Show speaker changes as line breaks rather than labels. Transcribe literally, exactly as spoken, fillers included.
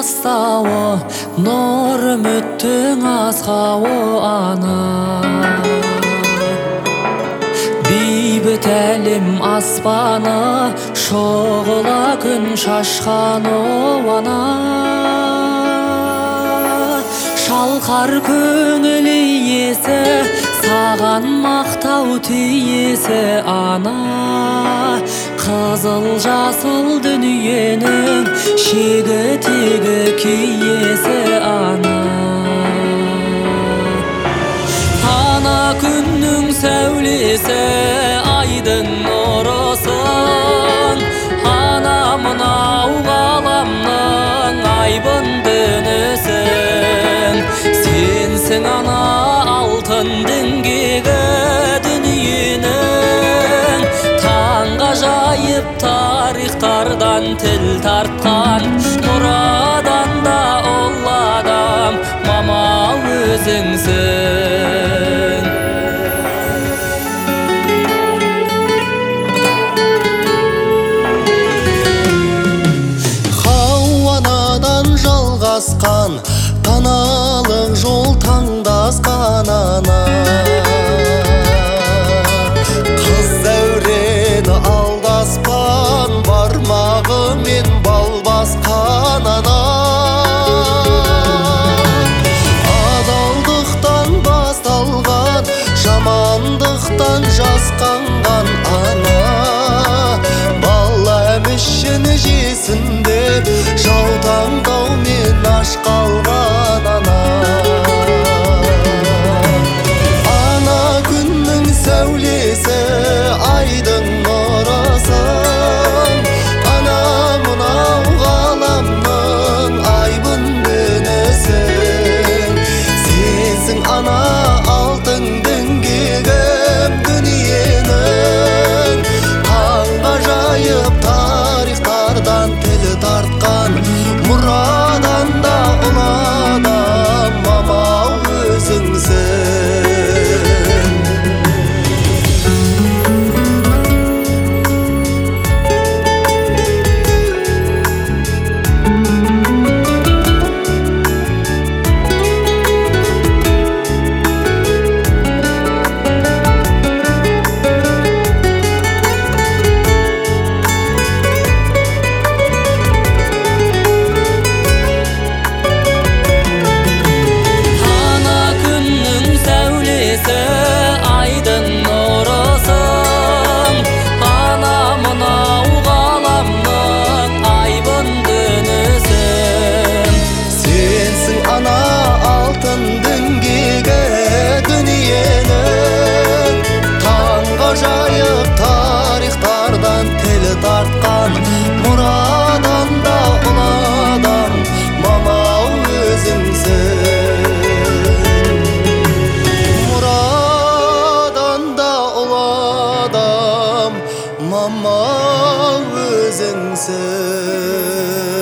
бастауы, нұр үміттің асқауы ана. Бейбіт әлем аспаны, шұғыла күн шашқаны ана. Шалқар көңіл иесі, саған мақтау тиесі ана. Қызыл жасыл дүниенің шегі тегі киесі ана. Ана күннің сәулесі, айдың нұрысын, ана мынау ғаламның айбын дүнісін. Сенсің ана алтын діңгегі дүниенің, таңғажайып тарихтардан тіл тартқан, мұрадан да ұл адам мама өзіңсің.
Хауанадан жалғасқан, даналық жол таңдасқан ана. Қыз дәурені алдаспан, бармағымен бал басқан ана. Адалдықтан басталған, жамандықтан жасқанған ана. Бала әмішін жесін деп, жаутаңдаумен аш қалған ана. Ана күннің сәулесі, айдың нұрысын, ана мынау ғаламның айбын дүнісін. Сенсің ана алтын діңгегім дүниенің, таңғажайып тарихтардан тіл тартқан, мұрадан да ұл адам мама өзіңсің.
Айдың нұрысын, ана мынау ғаламның айбын дүнісін.
Сенсің ана алтын діңгегі дүниенің, таңғажайып тарихтардан тіл тартқан, мұрадан да ұл адам мама өзіңсің. Мама өзіңсің.